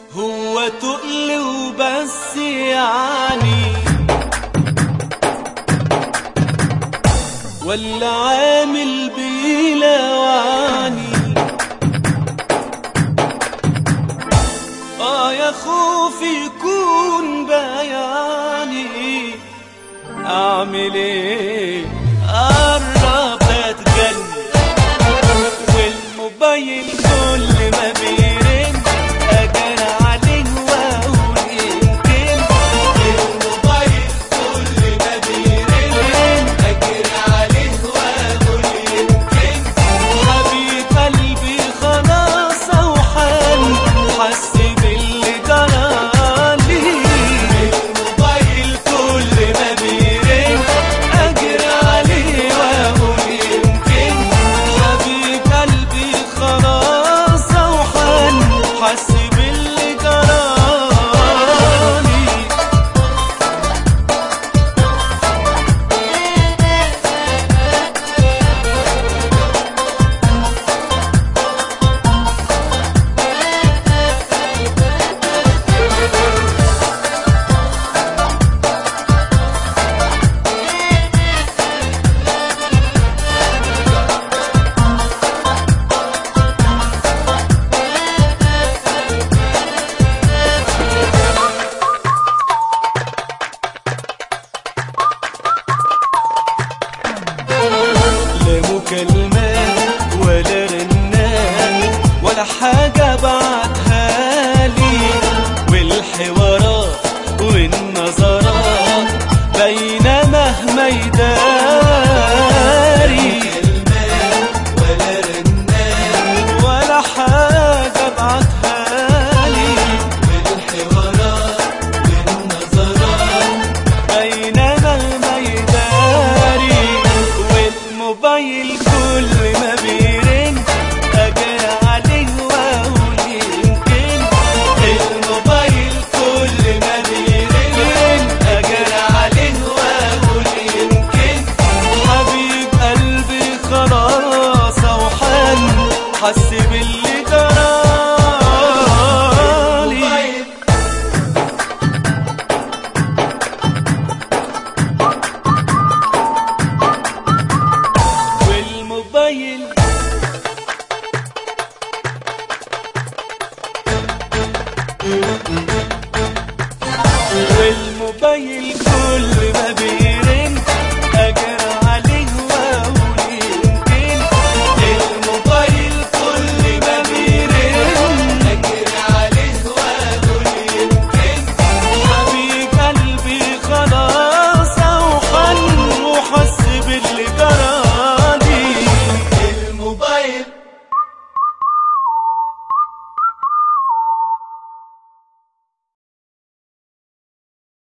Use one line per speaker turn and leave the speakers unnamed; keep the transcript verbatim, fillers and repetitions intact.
هو تقل وبس يعني، ولا عامل بيلوعني؟ اه يا خوفي يكون بياني، اعمل ايه؟ قرب اتجنن والموبايل كل ما بيرن اجري عليه واقول يمكن. الموبايل كل ما بيرن اجري عليه واقول يمكن. حبيب قلبي خلاص اوحل، حس باللي جرالي. الموبايل كل ما بيرن اجري عليه واقول يمكن. حبيب قلبي خلاص اوحل، حس باللي جرالي. لا مكالمات ولا رنات ولا حاجة بعتها لي، والحوارات والنظرات باينة مهما يداري. ولا رنات ولا حاجة بعتها لي، والحوارات والنظرات باينة مهما يداري. والموبايل كل ما بيرن اجري عليه واقول يمكن. الموبايل كل ما بيرن اجري عليه واقول يمكن. حبيب قلبي خلاص اوحل، حس باللي جرالي. والموبايل